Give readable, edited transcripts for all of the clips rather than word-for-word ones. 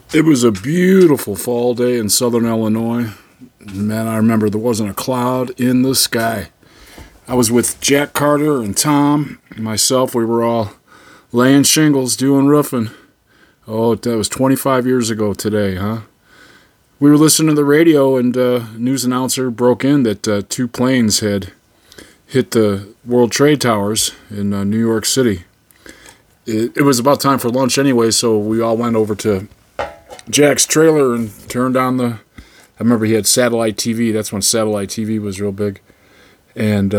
It was a beautiful fall day in southern Illinois. Man, I remember there wasn't a cloud in the sky. I was with Jack Carter and Tom and myself. We were all laying shingles, doing roofing. Oh, that was 25 years ago today, huh? We were listening to the radio, and a news announcer broke in that two planes had hit the World Trade Towers in New York City. It was about time for lunch anyway, so we all went over to Jack's trailer and turned on I remember he had satellite TV. That's when satellite TV was real big. And,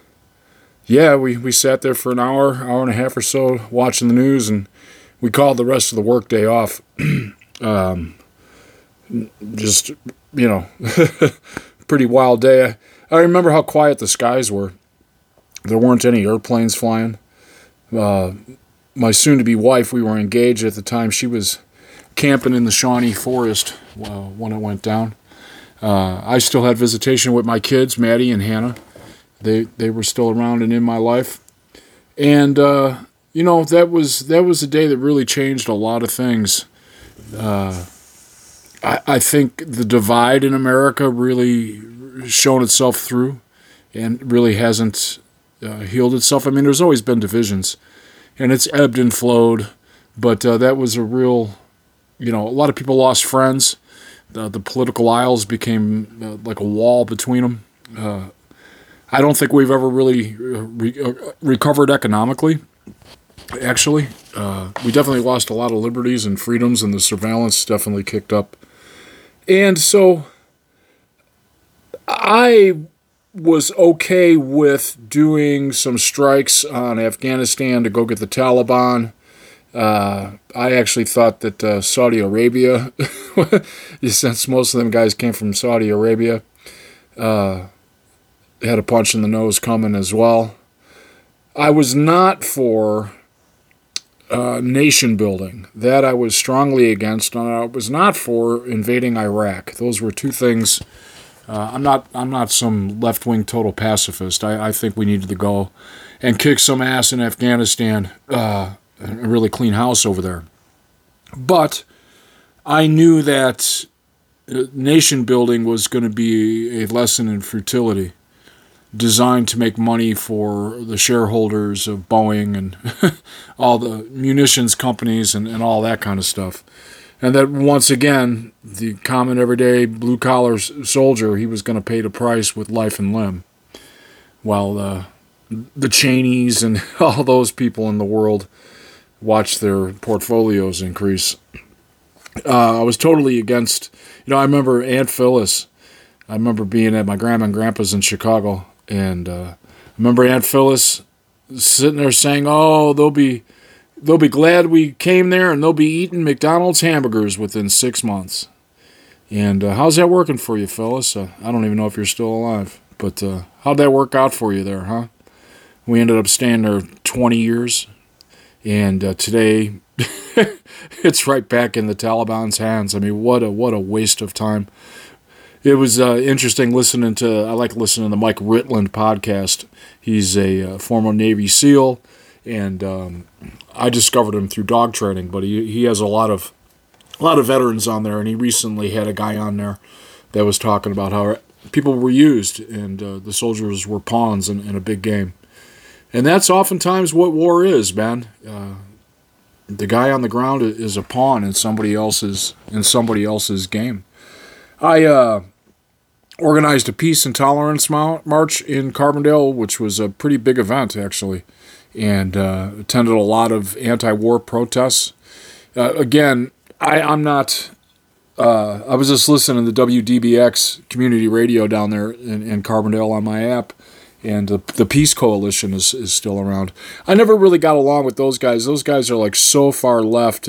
we sat there for an hour and a half or so watching the news, and we called the rest of the workday off. Just, pretty wild day. I remember how quiet the skies were. There weren't any airplanes flying. My soon-to-be wife, we were engaged at the time. She was camping in the Shawnee Forest when it went down. I still had visitation with my kids, Maddie and Hannah. They were still around and in my life. And, that was a day that really changed a lot of things. I think the divide in America really shown itself through and really hasn't healed itself. I mean, there's always been divisions, and it's ebbed and flowed, but that was a real, a lot of people lost friends. The political aisles became like a wall between them. I don't think we've ever really recovered economically, actually. We definitely lost a lot of liberties and freedoms, and the surveillance definitely kicked up. And so I was okay with doing some strikes on Afghanistan to go get the Taliban. I actually thought that Saudi Arabia, since most of them guys came from Saudi Arabia, had a punch in the nose coming as well. I was not for nation building. That I was strongly against, and I was not for invading Iraq. Those were two things. I'm not some left-wing total pacifist. I think we needed to go and kick some ass in Afghanistan and really clean house over there. But I knew that nation building was going to be a lesson in futility, designed to make money for the shareholders of Boeing and all the munitions companies and all that kind of stuff. And that once again, the common everyday blue-collar soldier, he was going to pay the price with life and limb, while the Cheneys and all those people in the world watched their portfolios increase. I was totally against, I remember Aunt Phyllis. I remember being at my grandma and grandpa's in Chicago, and I remember Aunt Phyllis sitting there saying, "Oh, they'll be glad we came there, and they'll be eating McDonald's hamburgers within 6 months." And how's that working for you, Phyllis? I don't even know if you're still alive, but how'd that work out for you there, huh? We ended up staying there 20 years, and today it's right back in the Taliban's hands. I mean, what a waste of time. It was interesting I like listening to the Mike Ritland podcast. He's a former Navy SEAL, and I discovered him through dog training, but he has a lot of veterans on there, and he recently had a guy on there that was talking about how people were used, and the soldiers were pawns in a big game. And that's oftentimes what war is, man. The guy on the ground is a pawn in somebody else's game. I organized a peace and tolerance march in Carbondale, which was a pretty big event, actually, and attended a lot of anti-war protests. Again, I'm not... I was just listening to the WDBX community radio down there in Carbondale on my app, and the Peace Coalition is still around. I never really got along with those guys. Those guys are like so far left,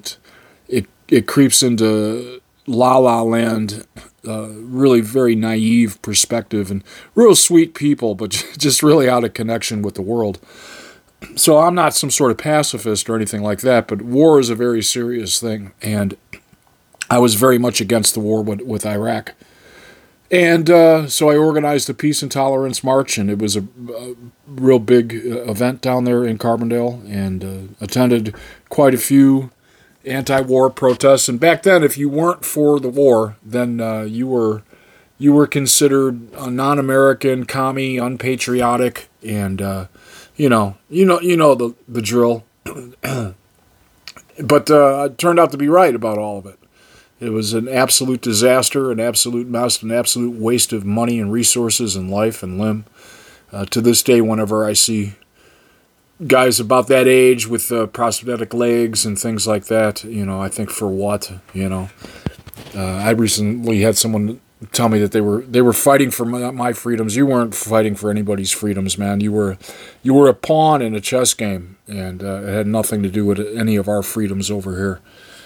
it creeps into la-la land, really very naive perspective, and real sweet people, but just really out of connection with the world. So I'm not some sort of pacifist or anything like that, but war is a very serious thing, and I was very much against the war with Iraq. And so I organized a Peace and Tolerance March, and it was a real big event down there in Carbondale, and attended quite a few anti-war protests. And back then, if you weren't for the war, then you were considered a non-American, commie, unpatriotic, and you know the drill. But it turned out to be right about all of it. It was an absolute disaster, an absolute mess, an absolute waste of money and resources and life and limb. To this day, whenever I see guys about that age with prosthetic legs and things like that, I think, for what? I recently had someone tell me that they were fighting for my freedoms. You weren't fighting for anybody's freedoms, man. You were a pawn in a chess game, and it had nothing to do with any of our freedoms over here.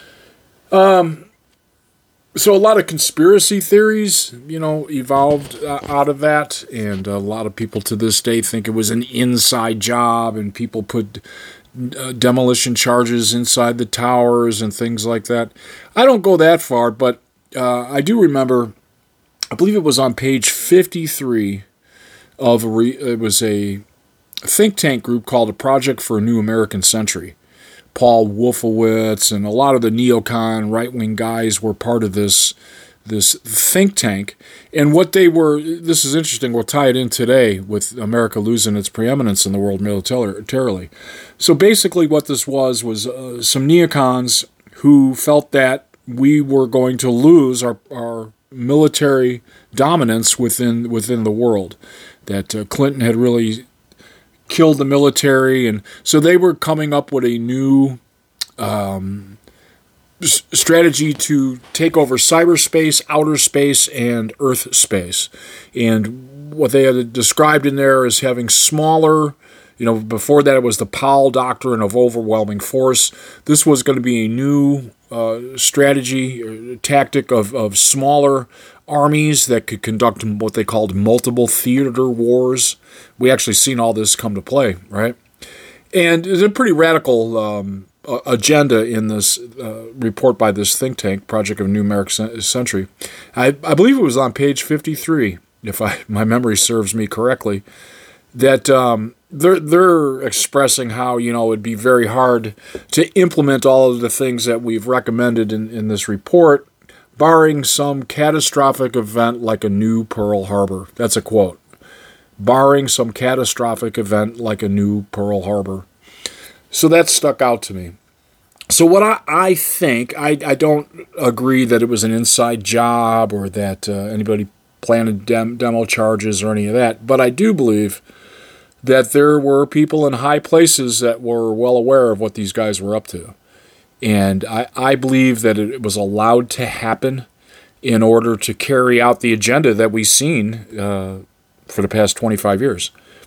So a lot of conspiracy theories, evolved out of that, and a lot of people to this day think it was an inside job, and people put demolition charges inside the towers and things like that. I don't go that far, but I do remember, I believe it was on page 53 of it was a think tank group called the Project for a New American Century. Paul Wolfowitz and a lot of the neocon right-wing guys were part of this think tank. And what they were, this is interesting, we'll tie it in today with America losing its preeminence in the world militarily. So basically what this was some neocons who felt that we were going to lose our military dominance within the world, that Clinton had really killed the military, and so they were coming up with a new strategy to take over cyberspace, outer space, and Earth space. And what they had described in there is having smaller, before that it was the Powell Doctrine of overwhelming force. This was going to be a new strategy, tactic of smaller armies that could conduct what they called multiple theater wars. We actually seen all this come to play, right? And it's a pretty radical agenda in this report by this think tank, Project of New American Century. I believe it was on page 53, if my memory serves me correctly, that they're expressing how, it'd be very hard to implement all of the things that we've recommended in this report, barring some catastrophic event like a new Pearl Harbor. That's a quote. Barring some catastrophic event like a new Pearl Harbor. So that stuck out to me. So what I think, I don't agree that it was an inside job or that anybody planted demo charges or any of that, but I do believe that there were people in high places that were well aware of what these guys were up to. And I believe that it was allowed to happen in order to carry out the agenda that we've seen for the past 25 years.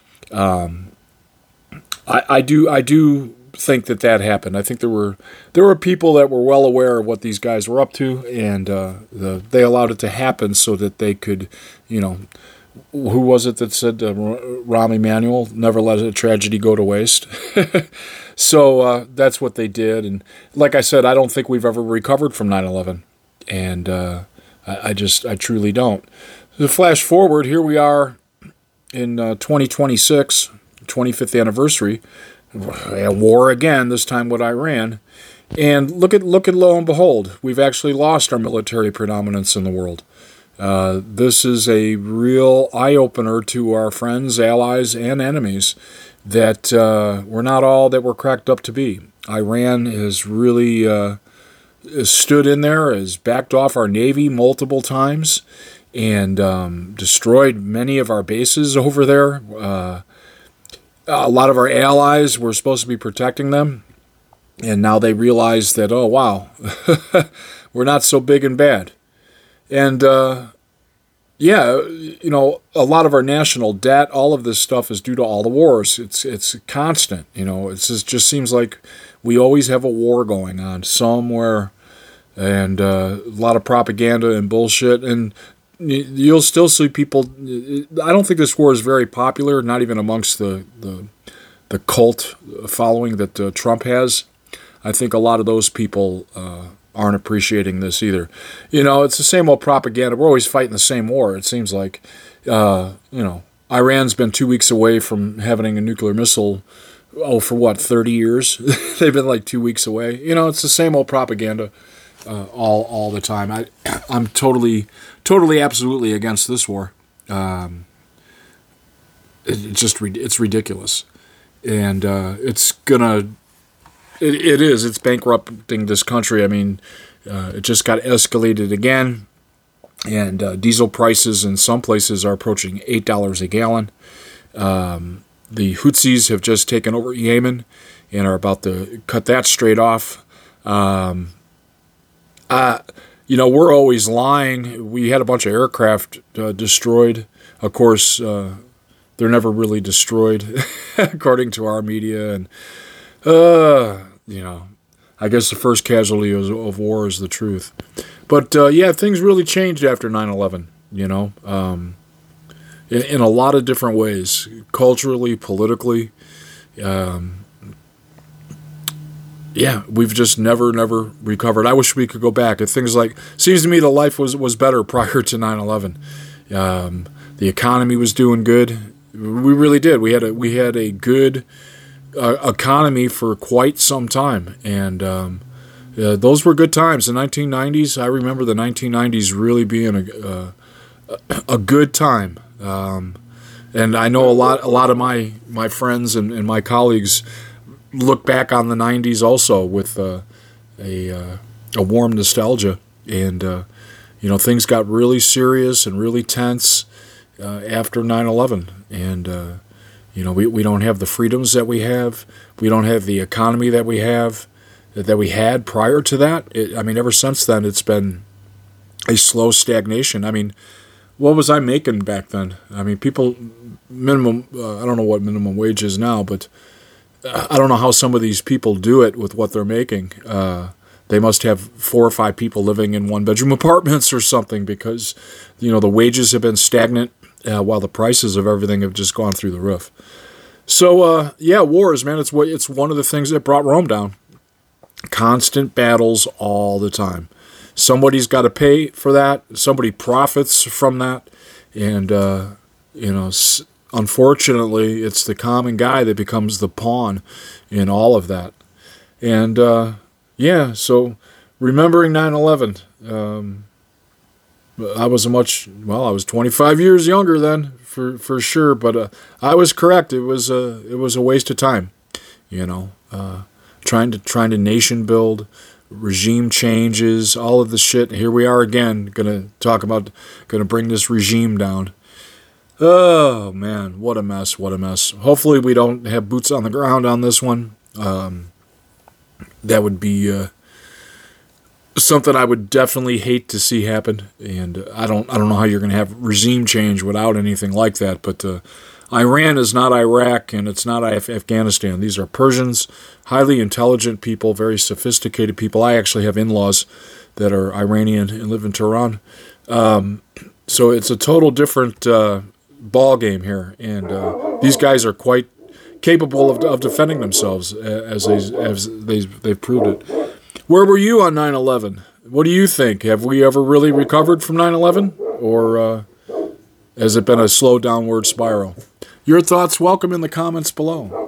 I do think that happened. I think there were people that were well aware of what these guys were up to, and they allowed it to happen so that they could, who was it that said, Rahm Emanuel, never let a tragedy go to waste? So that's what they did. And like I said, I don't think we've ever recovered from 9/11. And I truly don't. So flash forward, here we are in 2026, 25th anniversary, a war again, this time with Iran. And look at lo and behold, we've actually lost our military predominance in the world. This is a real eye-opener to our friends, allies, and enemies that we're not all that we're cracked up to be. Iran has really stood in there, has backed off our Navy multiple times, and destroyed many of our bases over there. A lot of our allies were supposed to be protecting them, and now they realize that, oh, wow, we're not so big and bad. And, a lot of our national debt, all of this stuff is due to all the wars. It's constant, it just seems like we always have a war going on somewhere, and a lot of propaganda and bullshit. And you'll still see people. I don't think this war is very popular, not even amongst the cult following that Trump has. I think a lot of those people aren't appreciating this either. It's the same old propaganda. We're always fighting the same war, it seems like. Iran's been 2 weeks away from having a nuclear missile for what, 30 years? They've been like 2 weeks away. It's the same old propaganda all the time. I'm totally, absolutely against this war. It's ridiculous. And it's gonna, it is, it's bankrupting this country. I mean, it just got escalated again. And diesel prices in some places are approaching $8 a gallon. The Houthis have just taken over Yemen and are about to cut that straight off. We're always lying. We had a bunch of aircraft destroyed. Of course, they're never really destroyed, according to our media. And, I guess the first casualty of war is the truth. But, things really changed after 9/11, in a lot of different ways, culturally, politically. We've just never recovered. I wish we could go back. Things like, seems to me the life was better prior to 9/11. The economy was doing good. We really did. We had a good economy for quite some time, and those were good times. The 1990s, I remember the 1990s really being a good time. And I know a lot of my friends and my colleagues look back on the 90s also with a warm nostalgia. And, things got really serious and really tense after 9/11. And, we don't have the freedoms that we have. We don't have the economy that we had prior to that. Ever since then, it's been a slow stagnation. What was I making back then? People, minimum, I don't know what minimum wage is now, but I don't know how some of these people do it with what they're making. They must have 4 or 5 people living in one-bedroom apartments or something, because, the wages have been stagnant while the prices of everything have just gone through the roof. So, wars, man, it's one of the things that brought Rome down. Constant battles all the time. Somebody's got to pay for that. Somebody profits from that. And, unfortunately, it's the common guy that becomes the pawn in all of that. And, so remembering 9/11, I was 25 years younger then, for sure. But I was correct. It was a waste of time, trying to nation build, regime changes, all of the shit. Here we are again, gonna bring this regime down. Oh man, what a mess. Hopefully we don't have boots on the ground on this one. That would be something I would definitely hate to see happen. And I don't know how you're gonna have regime change without anything like that. But Iran is not Iraq, and it's not Afghanistan. These are Persians, highly intelligent people, very sophisticated people. I actually have in-laws that are Iranian and live in Tehran. So it's a total different ball game here, and these guys are quite capable of defending themselves, as they've proved it. Where were you on 9/11? What do you think? Have we ever really recovered from 9/11, or has it been a slow downward spiral? Your thoughts, welcome in the comments below.